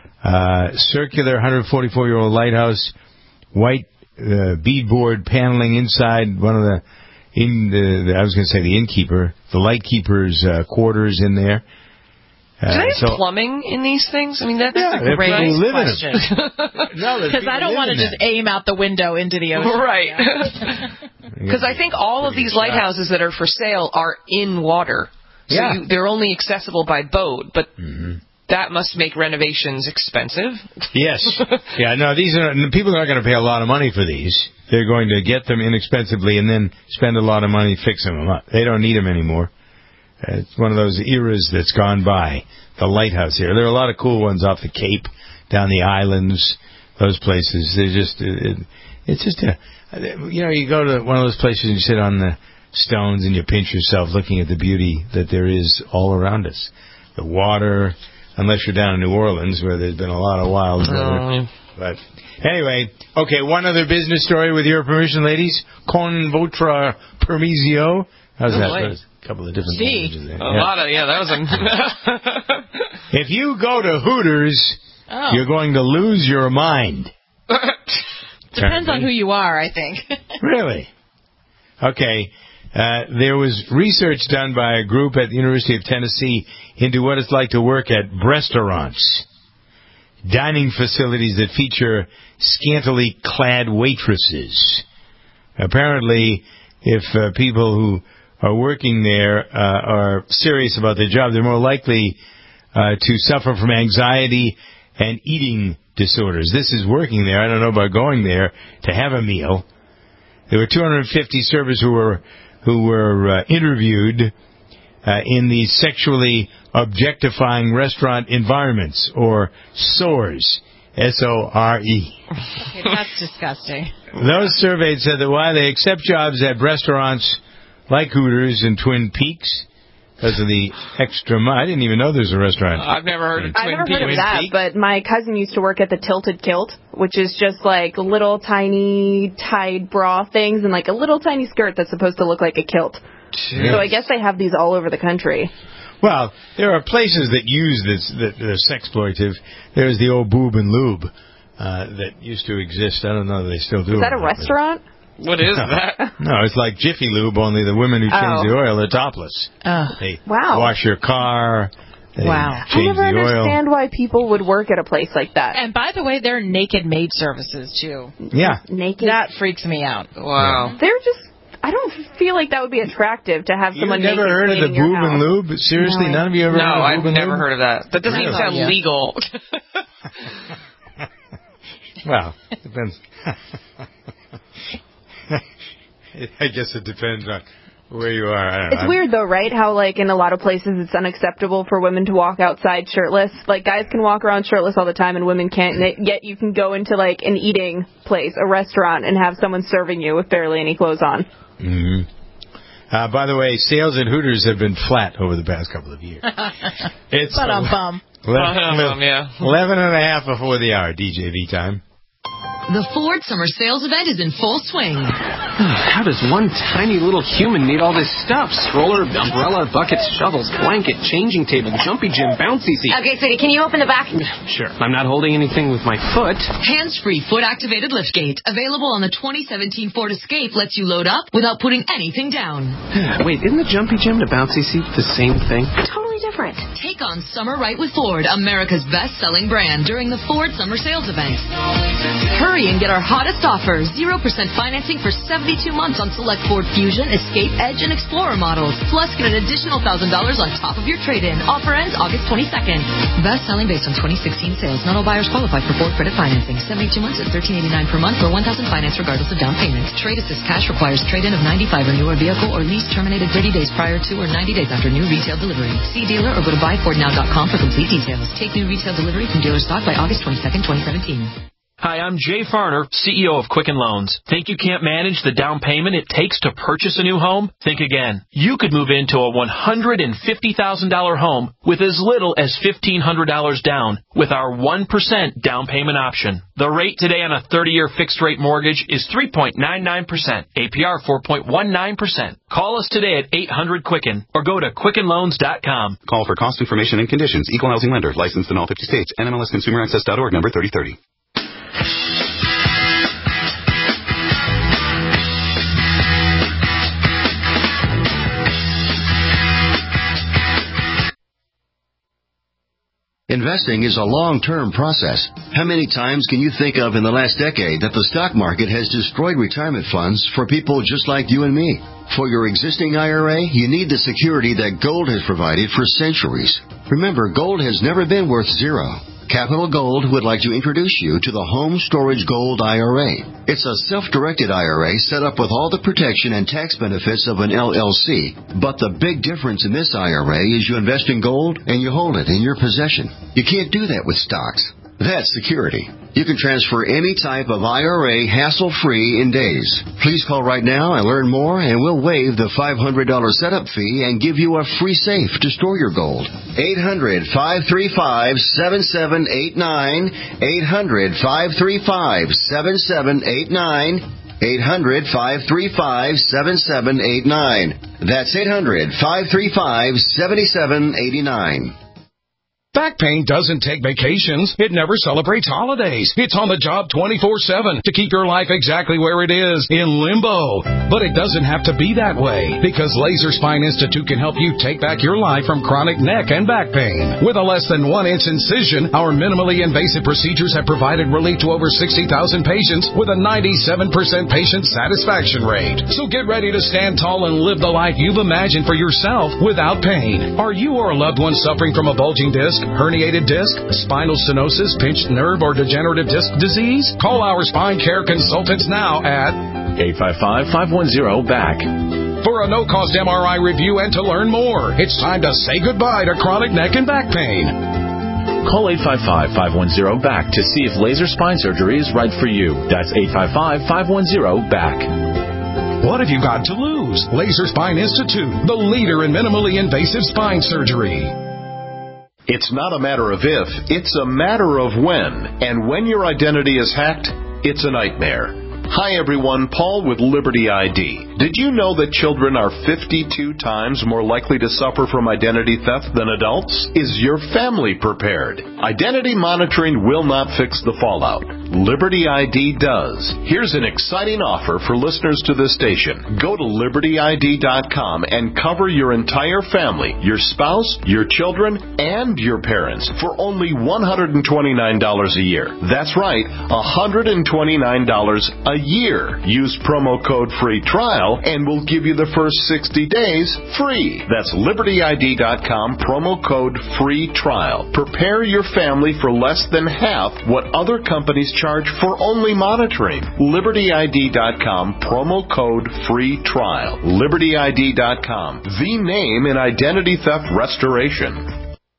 Uh, circular one hundred forty-four year old lighthouse, white uh, beadboard paneling inside one of the, in the, the I was going to say the innkeeper, the lightkeeper's uh, quarters in there. Do they have Uh, so, plumbing in these things? I mean, that's Yeah, a there are great people who live in question. No, there's Because I people don't want to living just aim out the window into the ocean. Right. Because I think all of these lighthouses that are for sale are in water. So Yeah. you, they're only accessible by boat, but Mm-hmm. that must make renovations expensive. Yes. Yeah, no, these are, people are not going to pay a lot of money for these. They're going to get them inexpensively and then spend a lot of money fixing them up. They don't need them anymore. Uh, it's one of those eras that's gone by. The lighthouse here. There are a lot of cool ones off the Cape, down the islands, those places. They're just, it, it's just a, you know, you go to one of those places and you sit on the stones and you pinch yourself looking at the beauty that there is all around us. The water, unless you're down in New Orleans where there's been a lot of wild weather. Oh. But anyway, okay, one other business story with your permission, ladies. Con votre permisio. How's Oh, that? boy. A couple of different Gee, languages there. a Yeah. lot of, yeah, that was a... If you go to Hooters, Oh. you're going to lose your mind. Depends on who you are, I think. Really? Okay. Uh, there was research done by a group at the University of Tennessee into what it's like to work at restaurants, dining facilities that feature scantily clad waitresses. Apparently, if uh, people who are working there uh, are serious about their job, they're more likely uh, to suffer from anxiety and eating disorders. This is working there. I don't know about going there to have a meal. There were two hundred fifty servers who were who were uh, interviewed uh, in the sexually objectifying restaurant environments, or S O R Es, S O R E. Okay, that's disgusting. Those surveyed said that while they accept jobs at restaurants like Hooters and Twin Peaks because of the extra money. I didn't even know there's a restaurant. I've never heard of I've Twin never Peaks. heard of that, but my cousin used to work at the Tilted Kilt, which is just like little tiny tied bra things and like a little tiny skirt that's supposed to look like a kilt. Jeez. So I guess they have these all over the country. Well, there are places that use this that are sexploitive. There's the old Boob and Lube uh, that used to exist. I don't know if they still do. Is that it a or not, restaurant? What is No. that? No, it's like Jiffy Lube, only the women who change Oh. the oil are topless. Oh. They Wow. wash your car. They Wow. change I never the oil. understand why people would work at a place like that. And by the way, there are naked maid services, too. Yeah. Naked. That freaks me out. Wow. They're just, I don't feel like that would be attractive to have You've someone never naked heard of the cleaning your Boob and house. Lube? Seriously, No. none of you ever No, heard of I've Boob and never Lube? heard of that. That doesn't even Really? sound Yeah. legal. Well, depends. I guess it depends on where you are. I don't know. It's weird though, right? How like in a lot of places it's unacceptable for women to walk outside shirtless. Like guys can walk around shirtless all the time and women can't. And yet you can go into like an eating place, a restaurant, and have someone serving you with barely any clothes on. Mm-hmm. Uh, by the way, sales at Hooters have been flat over the past couple of years. It's But I'm bum. eleven, yeah. eleven and a half before the hour, D J V time. The Ford Summer Sales Event is in full swing. How does one tiny little human need all this stuff? Stroller, umbrella, buckets, shovels, blanket, changing table, jumpy gym, bouncy seat. Okay, sweetie, can you open the back? Sure. I'm not holding anything with my foot. Hands-free foot-activated liftgate. Available on the twenty seventeen Ford Escape lets you load up without putting anything down. Wait, isn't the jumpy gym and the bouncy seat the same thing? Totally different. Take on summer right with Ford, America's best-selling brand, during the Ford Summer Sales Event. Hurry and get our hottest offers. zero percent financing for seventy-two months on select Ford Fusion, Escape, Edge, and Explorer models. Plus, get an additional one thousand dollars on top of your trade-in. Offer ends August twenty-second. Best selling based on twenty sixteen sales. Not all buyers qualify for Ford credit financing. seventy-two months at thirteen eighty-nine per month for one thousand finance regardless of down payment. Trade assist cash requires trade-in of ninety-five or newer vehicle or lease terminated thirty days prior to or ninety days after new retail delivery. See dealer or go to buy ford now dot com for complete details. Take new retail delivery from dealer stock by August twenty-second, twenty seventeen. Hi, I'm Jay Farner, C E O of Quicken Loans. Think you can't manage the down payment it takes to purchase a new home? Think again. You could move into a one hundred fifty thousand dollars home with as little as fifteen hundred dollars down with our one percent down payment option. The rate today on a thirty-year fixed-rate mortgage is three point nine nine percent, A P R four point one nine percent. Call us today at eight hundred Quicken or go to quicken loans dot com. Call for cost information and conditions. Equal housing lender. Licensed in all fifty states. N M L S Consumer Access dot org number thirty thirty. Investing is a long-term process. How many times can you think of in the last decade that the stock market has destroyed retirement funds for people just like you and me? For your existing I R A, you need the security that gold has provided for centuries. Remember, gold has never been worth zero. Capital Gold would like to introduce you to the Home Storage Gold I R A. It's a self-directed I R A set up with all the protection and tax benefits of an L L C. But the big difference in this I R A is you invest in gold and you hold it in your possession. You can't do that with stocks. That's security. You can transfer any type of I R A hassle-free in days. Please call right now and learn more, and we'll waive the five hundred dollars setup fee and give you a free safe to store your gold. eight hundred, five three five, seven seven eight nine. eight hundred, five three five, seven seven eight nine. eight hundred, five three five, seven seven eight nine. That's eight hundred, five three five, seven seven eight nine. Back pain doesn't take vacations. It never celebrates holidays. It's on the job twenty-four seven to keep your life exactly where it is, in limbo. But it doesn't have to be that way, because Laser Spine Institute can help you take back your life from chronic neck and back pain. With a less than one inch incision, our minimally invasive procedures have provided relief to over sixty thousand patients with a ninety-seven percent patient satisfaction rate. So get ready to stand tall and live the life you've imagined for yourself without pain. Are you or a loved one suffering from a bulging disc, herniated disc, spinal stenosis, pinched nerve, or degenerative disc disease? Call our spine care consultants now at eight five five, five one zero, B A C for a no-cost M R I review and to learn more. It's time to say goodbye to chronic neck and back pain. Call eight five five, five one zero, B A C to see if laser spine surgery is right for you. That's eight five five, five one zero, B A C. What have you got to lose? Laser Spine Institute, the leader in minimally invasive spine surgery. It's not a matter of if, it's a matter of when. And when your identity is hacked, it's a nightmare. Hi everyone, Paul with Liberty I D. Did you know that children are fifty-two times more likely to suffer from identity theft than adults? Is your family prepared? Identity monitoring will not fix the fallout. Liberty I D does. Here's an exciting offer for listeners to this station. Go to liberty I D dot com and cover your entire family, your spouse, your children, and your parents for only one hundred twenty-nine dollars a year. That's right, one hundred twenty-nine dollars a year. Use promo code free trial and we'll give you the first sixty days free. That's liberty I D dot com, promo code free trial. Prepare your family for less than half what other companies charge for only monitoring. liberty I D dot com, promo code free trial. liberty I D dot com, the name in identity theft restoration.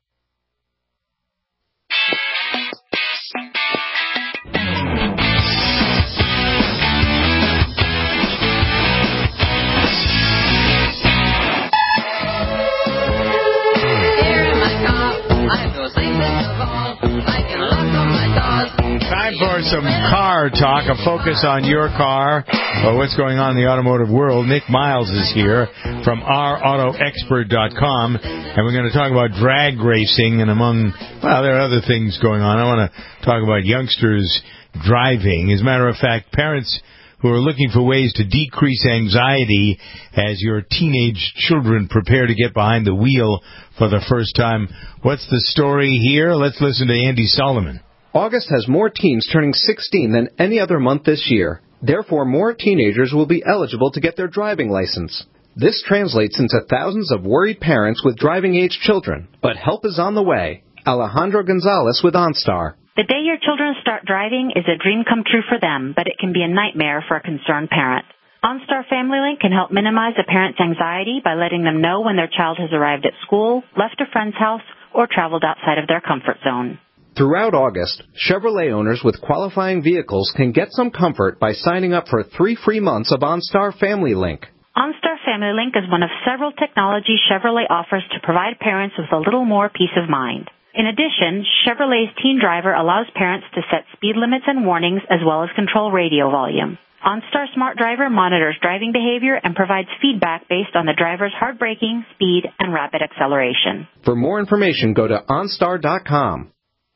Time for some car talk, a focus on your car, or what's going on in the automotive world. Nick Miles is here from our auto expert dot com, and we're going to talk about drag racing, and among, well, there are other things going on. I want to talk about youngsters driving. As a matter of fact, parents who are looking for ways to decrease anxiety as your teenage children prepare to get behind the wheel for the first time. What's the story here? Let's listen to Andy Solomon. August has more teens turning sixteen than any other month this year. Therefore, more teenagers will be eligible to get their driving license. This translates into thousands of worried parents with driving-age children. But help is on the way. Alejandro Gonzalez with OnStar. The day your children start driving is a dream come true for them, but it can be a nightmare for a concerned parent. OnStar Family Link can help minimize a parent's anxiety by letting them know when their child has arrived at school, left a friend's house, or traveled outside of their comfort zone. Throughout August, Chevrolet owners with qualifying vehicles can get some comfort by signing up for three free months of OnStar Family Link. OnStar Family Link is one of several technologies Chevrolet offers to provide parents with a little more peace of mind. In addition, Chevrolet's Teen Driver allows parents to set speed limits and warnings as well as control radio volume. OnStar Smart Driver monitors driving behavior and provides feedback based on the driver's hard braking, speed, and rapid acceleration. For more information, go to OnStar dot com.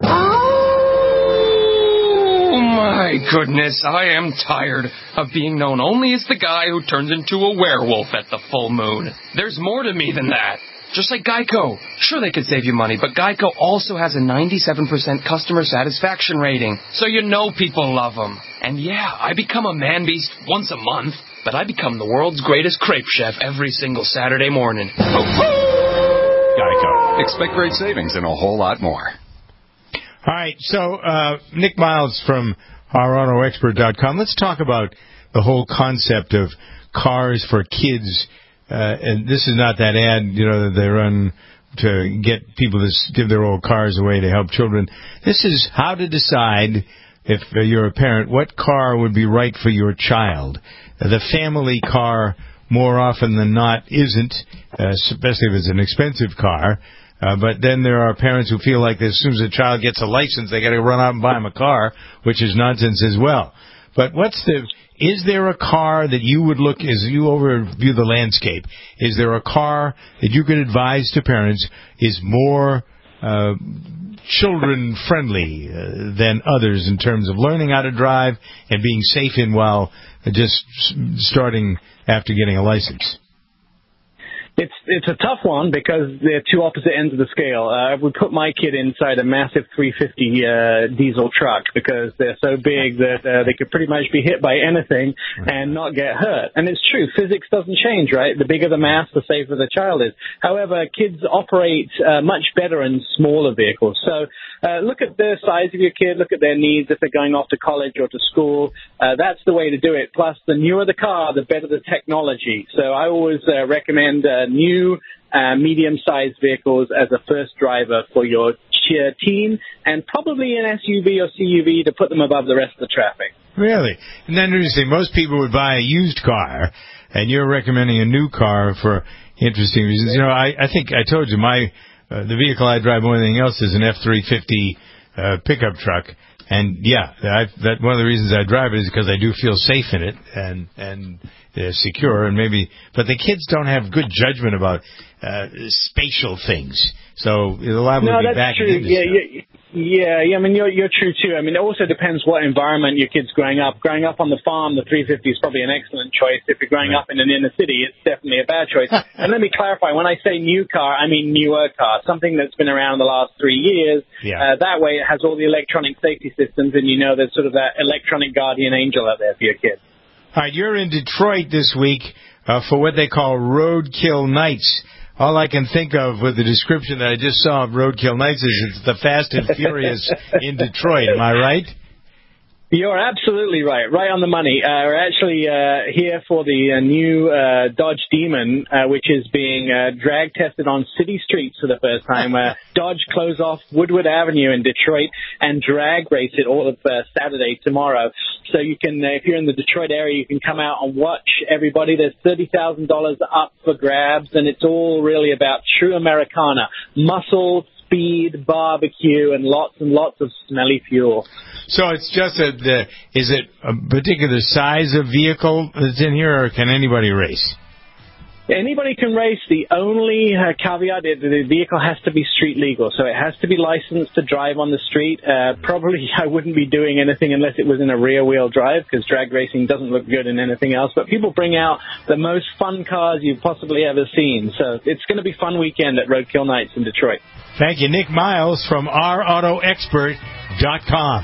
Oh my goodness, I am tired of being known only as the guy who turns into a werewolf at the full moon. There's more to me than that. Just like Geico. Sure, they could save you money, but Geico also has a ninety-seven percent customer satisfaction rating, so you know people love them. And yeah, I become a man beast once a month, but I become the world's greatest crepe chef every single Saturday morning. Geico. Expect great savings and a whole lot more. All right, so uh, Nick Miles from our auto expert dot com. Let's talk about the whole concept of cars for kids. Uh, and this is not that ad, you know, that they run to get people to give their old cars away to help children. This is how to decide, if uh, you're a parent, what car would be right for your child. Uh, the family car, more often than not, isn't, uh, especially if it's an expensive car. Uh, but then there are parents who feel like as soon as a child gets a license, they got to run out and buy them a car, which is nonsense as well. But what's the? Is there a car that you would look as you overview the landscape? Is there a car that you could advise to parents is more uh, children friendly uh, than others in terms of learning how to drive and being safe in while just starting after getting a license? It's it's a tough one because they're two opposite ends of the scale. Uh, I would put my kid inside a massive three fifty uh, diesel truck because they're so big that uh, they could pretty much be hit by anything and not get hurt. And it's true, physics doesn't change, right? The bigger the mass, the safer the child is. However, kids operate uh, much better in smaller vehicles. So uh, look at the size of your kid, look at their needs if they're going off to college or to school. Uh, that's the way to do it. Plus, the newer the car, the better the technology. So I always uh, recommend uh, new uh, medium-sized vehicles as a first driver for your teen, and probably an S U V or C U V to put them above the rest of the traffic. Really? And then interesting, most people would buy a used car, and you're recommending a new car for interesting reasons. You know, I, I think I told you my uh, the vehicle I drive more than anything else is an F three fifty uh, pickup truck. And yeah, I've, that one of the reasons I drive it is because I do feel safe in it and and uh, secure, and maybe. But the kids don't have good judgment about uh, spatial things, so they're liable no, to be that's backing true. into Yeah, stuff. yeah, yeah, yeah. I mean, you're you're true too. I mean, it also depends what environment your kid's growing up. Growing up on the farm, the three fifty is probably an excellent choice. If you're growing right. up in an inner city, it's definitely a bad choice. And let me clarify: when I say new car, I mean newer car, something that's been around the last three years. Yeah. Uh, that way, it has all the electronic safety systems, and you know there's sort of that electronic guardian angel out there for your kid. All right, you're in Detroit this week uh, for what they call Roadkill Nights. All I can think of with the description that I just saw of Roadkill Nights is it's the Fast and Furious in Detroit. Am I right? You're absolutely right, right on the money. Uh, we're actually uh, here for the uh, new uh, Dodge Demon, uh, which is being uh, drag tested on city streets for the first time. Uh, Dodge close off Woodward Avenue in Detroit and drag race it all of uh, Saturday tomorrow. So you can, uh, if you're in the Detroit area, you can come out and watch everybody. There's thirty thousand dollars up for grabs, and it's all really about true Americana, muscle, speed, barbecue, and lots and lots of smelly fuel. So it's just a, the, is it a particular size of vehicle that's in here, or can anybody race? Anybody can race. The only uh, caveat is that the vehicle has to be street legal, so it has to be licensed to drive on the street. Uh, probably I wouldn't be doing anything unless it was in a rear-wheel drive, because drag racing doesn't look good in anything else. But people bring out the most fun cars you've possibly ever seen, so it's going to be a fun weekend at Roadkill Nights in Detroit. Thank you. Nick Miles from our auto expert dot com.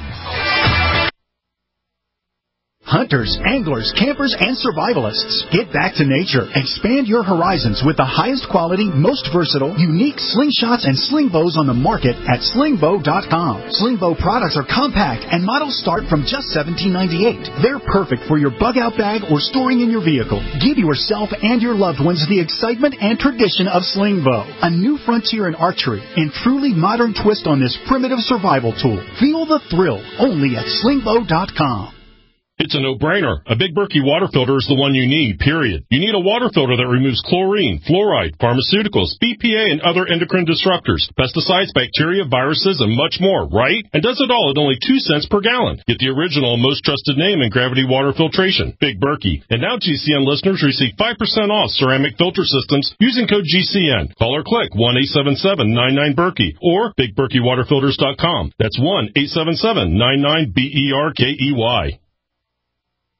Hunters, anglers, campers, and survivalists, get back to nature. Expand your horizons with the highest quality, most versatile, unique slingshots and sling bows on the market at sling bow dot com. Sling bow products are compact and models start from just seventeen ninety-eight. They're perfect for your bug-out bag or storing in your vehicle. Give yourself and your loved ones the excitement and tradition of sling bow, a new frontier in archery and truly modern twist on this primitive survival tool. Feel the thrill only at sling bow dot com. It's a no-brainer. A Big Berkey water filter is the one you need, period. You need a water filter that removes chlorine, fluoride, pharmaceuticals, B P A, and other endocrine disruptors, pesticides, bacteria, viruses, and much more, right? And does it all at only two cents per gallon. Get the original, most trusted name in gravity water filtration, Big Berkey. And now G C N listeners receive five percent off ceramic filter systems using code G C N. Call or click one eight seven seven nine nine Berkey or big berkey water filters dot com. That's one eight seven seven nine nine B E R K E Y.